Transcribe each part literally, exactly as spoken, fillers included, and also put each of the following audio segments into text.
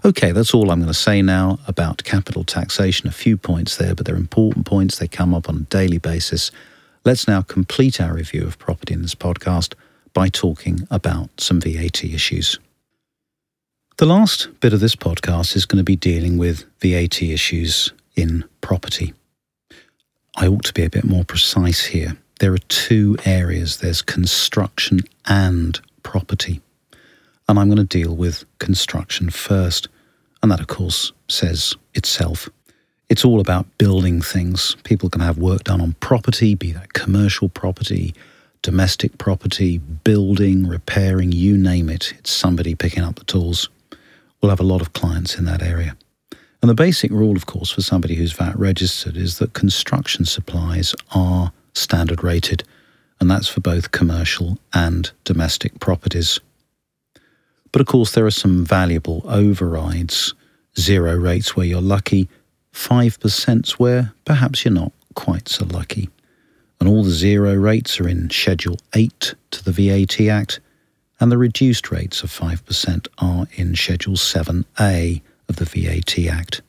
Okay, that's all I'm going to say now about capital taxation. A few points there, but they're important points. They come up on a daily basis. Let's now complete our review of property in this podcast by talking about some V A T issues. The last bit of this podcast is going to be dealing with V A T issues in property. I ought to be a bit more precise here. There are two areas. There's construction and property. And I'm going to deal with construction first. And that, of course, says itself. It's all about building things. People can have work done on property, be that commercial property, domestic property, building, repairing, you name it. It's somebody picking up the tools. We'll have a lot of clients in that area. And the basic rule, of course, for somebody who's V A T registered is that construction supplies are standard rated. And that's for both commercial and domestic properties. But of course, there are some valuable overrides, zero rates where you're lucky, five percent where perhaps you're not quite so lucky. And all the zero rates are in Schedule eight to the V A T Act, and the reduced rates of five percent are in Schedule seven A of the V A T Act.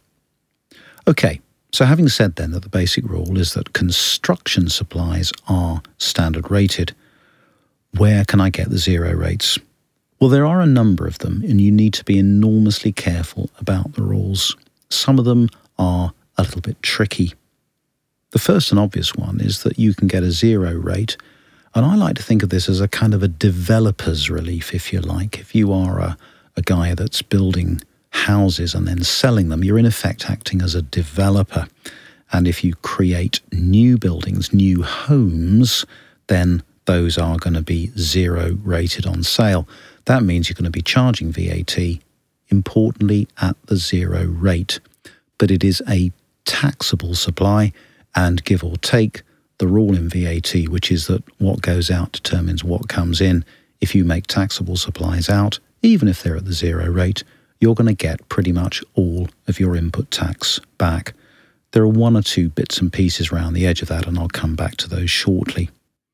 Okay, so having said then that the basic rule is that construction supplies are standard rated, where can I get the zero rates? Well, there are a number of them, and you need to be enormously careful about the rules. Some of them are a little bit tricky. The first and obvious one is that you can get a zero rate, and I like to think of this as a kind of a developer's relief, if you like. If you are a, a guy that's building houses and then selling them, you're in effect acting as a developer. And if you create new buildings, new homes, then those are going to be zero rated on sale. That means you're going to be charging V A T, importantly, at the zero rate. But it is a taxable supply, and give or take, the rule in V A T, which is that what goes out determines what comes in. If you make taxable supplies out, even if they're at the zero rate, you're going to get pretty much all of your input tax back. There are one or two bits and pieces around the edge of that, and I'll come back to those shortly.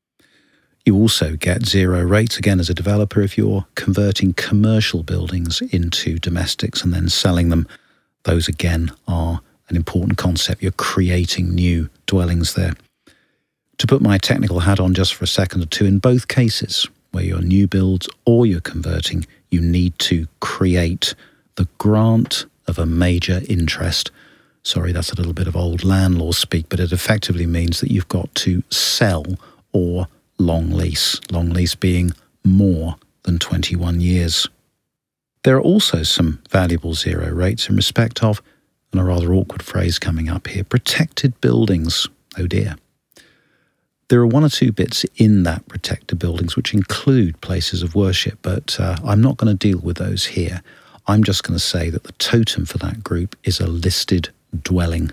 You also get zero rates, again, as a developer, if you're converting commercial buildings into domestics and then selling them. Those, again, are an important concept. You're creating new dwellings there. To put my technical hat on just for a second or two, in both cases, where you're new builds or you're converting, you need to create the grant of a major interest. Sorry, that's a little bit of old landlaw speak, but it effectively means that you've got to sell or long lease, long lease being more than twenty-one years. There are also some valuable zero rates in respect of, and a rather awkward phrase coming up here, protected buildings. Oh dear. There are one or two bits in that protected buildings which include places of worship, but uh, I'm not going to deal with those here. I'm just going to say that the totem for that group is a listed dwelling.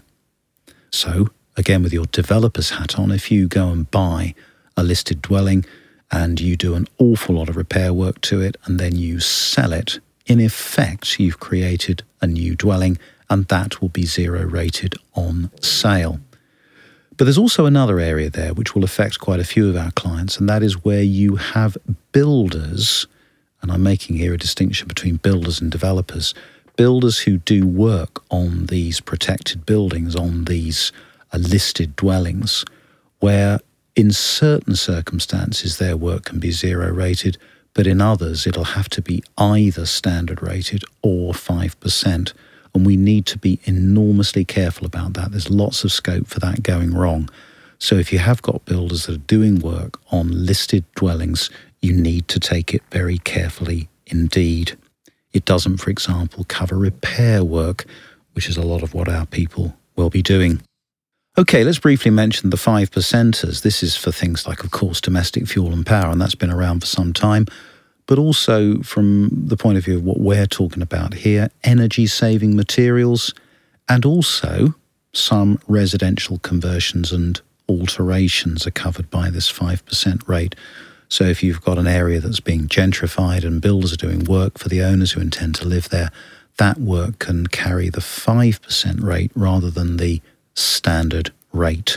So, again, with your developer's hat on, if you go and buy a listed dwelling and you do an awful lot of repair work to it and then you sell it, in effect, you've created a new dwelling, and that will be zero rated on sale. But there's also another area there which will affect quite a few of our clients, and that is where you have builders, and I'm making here a distinction between builders and developers, builders who do work on these protected buildings, on these uh, listed dwellings, where in certain circumstances their work can be zero rated, but in others it'll have to be either standard rated or five percent. And we need to be enormously careful about that. There's lots of scope for that going wrong. So if you have got builders that are doing work on listed dwellings, you need to take it very carefully indeed. It doesn't, for example, cover repair work, which is a lot of what our people will be doing. Okay, let's briefly mention the five percenters. This is for things like, of course, domestic fuel and power, and that's been around for some time. But also from the point of view of what we're talking about here, energy-saving materials, and also some residential conversions and alterations are covered by this five percent rate. So if you've got an area that's being gentrified and builders are doing work for the owners who intend to live there, that work can carry the five percent rate rather than the standard rate.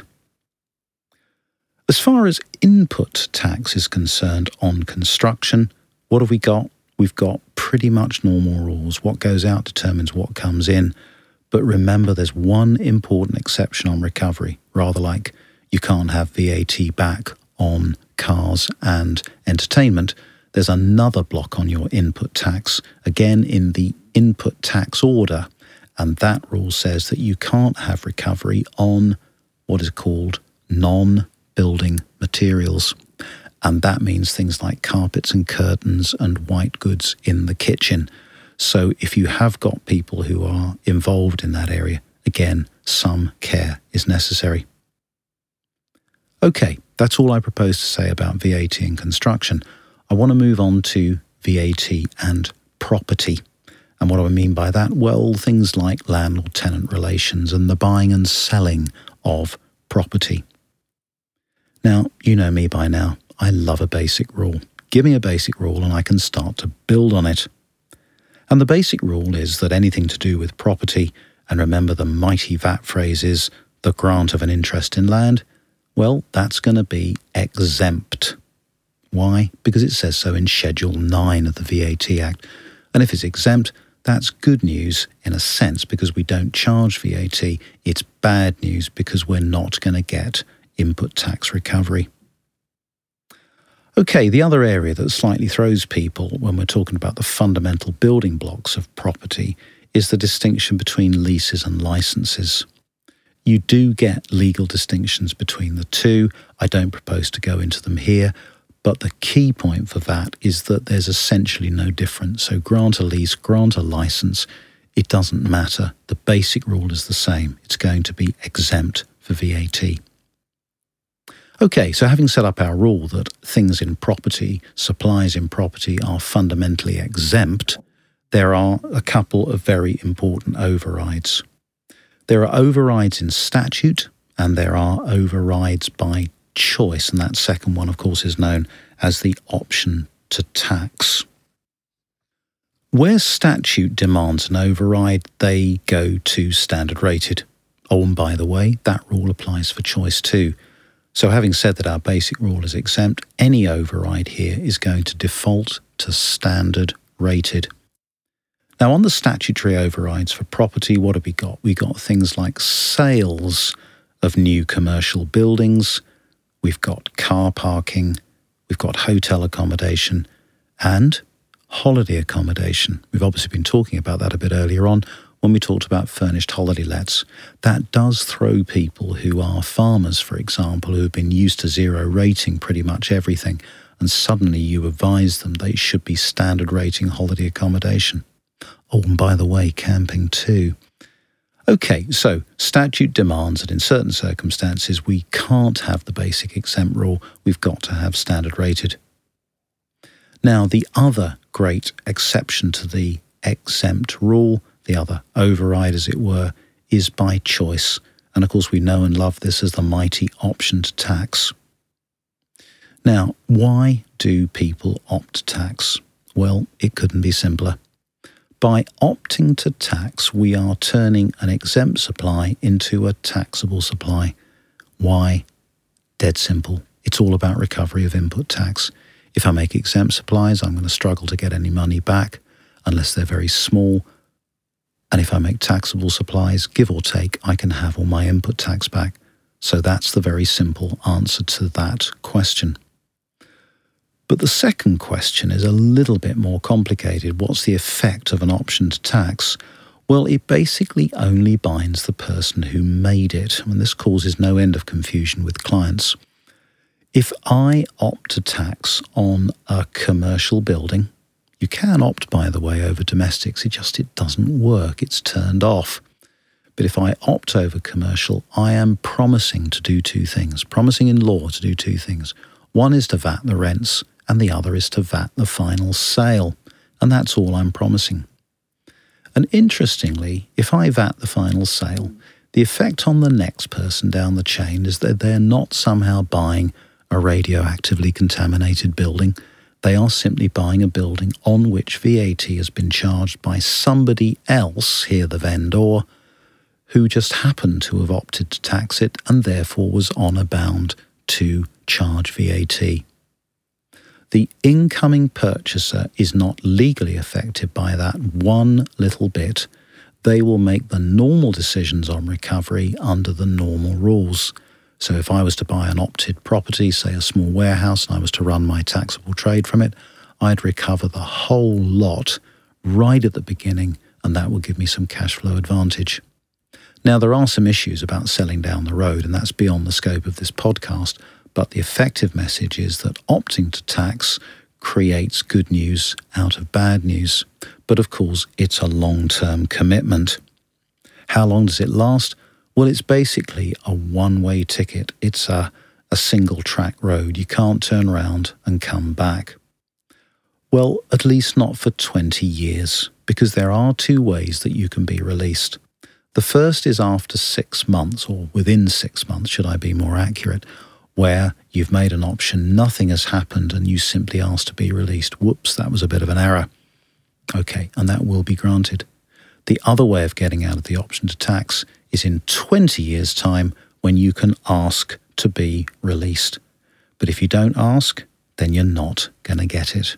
As far as input tax is concerned on construction, what have we got? we've got pretty much normal rules. What goes out determines what comes in. But remember, there's one important exception on recovery, rather like you can't have V A T back on cars and entertainment. There's another block on your input tax, again in the input tax order, and that rule says that you can't have recovery on what is called non-building materials. And that means things like carpets and curtains and white goods in the kitchen. So if you have got people who are involved in that area, again, some care is necessary. Okay, that's all I propose to say about V A T and construction. I want to move on to V A T and property. And what do I mean by that? Well, things like landlord-tenant relations and the buying and selling of property. Now, you know me by now. I love a basic rule. Give me a basic rule and I can start to build on it. And the basic rule is that anything to do with property, and remember the mighty V A T phrase is the grant of an interest in land, well, that's going to be exempt. Why? Because it says so in Schedule nine of the V A T Act. And if it's exempt, that's good news in a sense because we don't charge V A T. It's bad news because we're not going to get input tax recovery. Okay, the other area that slightly throws people when we're talking about the fundamental building blocks of property is the distinction between leases and licenses. You do get legal distinctions between the two. I don't propose to go into them here, but the key point for that is that there's essentially no difference. So grant a lease, grant a license, it doesn't matter. The basic rule is the same. It's going to be exempt for V A T. Okay, so having set up our rule that things in property, supplies in property are fundamentally exempt, there are a couple of very important overrides. There are overrides in statute and there are overrides by choice, and that second one, of course, is known as the option to tax. Where statute demands an override, they go to standard rated. Oh, and by the way, that rule applies for choice too. So having said that our basic rule is exempt, any override here is going to default to standard rated. Now on the statutory overrides for property, what have we got? We got things like sales of new commercial buildings, we've got car parking, we've got hotel accommodation and holiday accommodation. We've obviously been talking about that a bit earlier on when we talked about furnished holiday lets. That does throw people who are farmers, for example, who have been used to zero rating pretty much everything, and suddenly you advise them they should be standard rating holiday accommodation. Oh, and by the way, camping too. Okay, so statute demands that in certain circumstances we can't have the basic exempt rule, we've got to have standard rated. Now, the other great exception to the exempt rule, the other override as it were, is by choice. And of course we know and love this as the mighty option to tax. Now, why do people opt to tax? Well, it couldn't be simpler. By opting to tax, we are turning an exempt supply into a taxable supply. Why? Dead simple. It's all about recovery of input tax. If I make exempt supplies, I'm going to struggle to get any money back unless they're very small. And if I make taxable supplies, give or take, I can have all my input tax back. So that's the very simple answer to that question. But the second question is a little bit more complicated. What's the effect of an option to tax? Well, it basically only binds the person who made it, and this causes no end of confusion with clients. If I opt to tax on a commercial building, you can opt, by the way, over domestics, it just it doesn't work, it's turned off. But if I opt over commercial, I am promising to do two things, promising in law to do two things. One is to V A T the rents, and the other is to V A T the final sale. And that's all I'm promising. And interestingly, if I V A T the final sale, the effect on the next person down the chain is that they're not somehow buying a radioactively contaminated building. They are simply buying a building on which V A T has been charged by somebody else, here the vendor, who just happened to have opted to tax it and therefore was honour bound to charge V A T. The incoming purchaser is not legally affected by that one little bit. They will make the normal decisions on recovery under the normal rules. So if I was to buy an opted property, say a small warehouse, and I was to run my taxable trade from it, I'd recover the whole lot right at the beginning, and that will give me some cash flow advantage. Now, there are some issues about selling down the road, and that's beyond the scope of this podcast, but the effective message is that opting to tax creates good news out of bad news. But of course, it's a long-term commitment. How long does it last? Well, it's basically a one-way ticket. It's a, a single-track road. You can't turn around and come back. Well, at least not for twenty years, because there are two ways that you can be released. The first is after six months, or within six months, should I be more accurate, where you've made an option, nothing has happened, and you simply ask to be released. Whoops, that was a bit of an error. Okay, and that will be granted. The other way of getting out of the option to tax is in twenty years' time, when you can ask to be released. But if you don't ask, then you're not going to get it.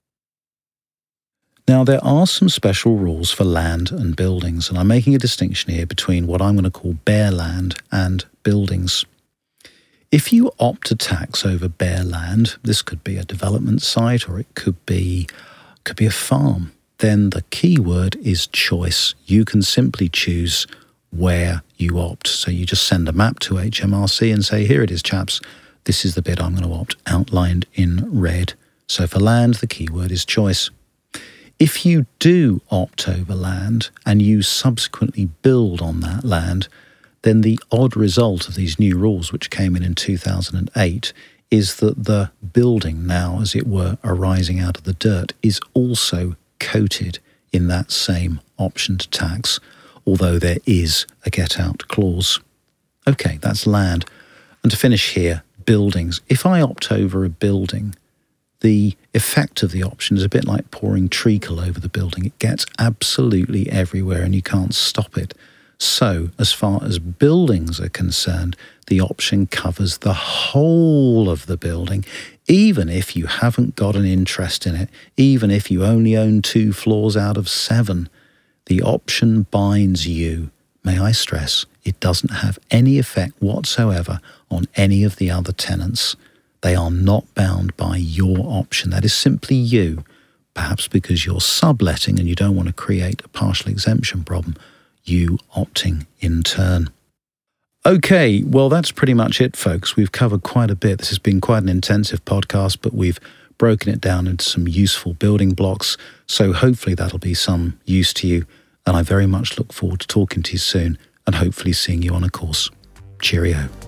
Now, there are some special rules for land and buildings, and I'm making a distinction here between what I'm going to call bare land and buildings. If you opt to tax over bare land, this could be a development site or it could be, could be a farm, then the key word is choice. You can simply choose where you opt. So you just send a map to H M R C and say, here it is, chaps. This is the bit I'm going to opt, outlined in red. So for land, the key word is choice. If you do opt over land and you subsequently build on that land, then the odd result of these new rules, which came in in two thousand eight, is that the building now, as it were, arising out of the dirt, is also coated in that same option to tax, although there is a get-out clause. Okay, that's land. And to finish here, buildings. If I opt over a building, the effect of the option is a bit like pouring treacle over the building. It gets absolutely everywhere and you can't stop it. So, as far as buildings are concerned, the option covers the whole of the building, even if you haven't got an interest in it, even if you only own two floors out of seven. The option binds you. May I stress, it doesn't have any effect whatsoever on any of the other tenants. They are not bound by your option. That is simply you, perhaps because you're subletting and you don't want to create a partial exemption problem, you opting in turn. Okay, well, that's pretty much it, folks. We've covered quite a bit. This has been quite an intensive podcast, but we've broken it down into some useful building blocks. So hopefully that'll be some use to you. And I very much look forward to talking to you soon and hopefully seeing you on a course. Cheerio.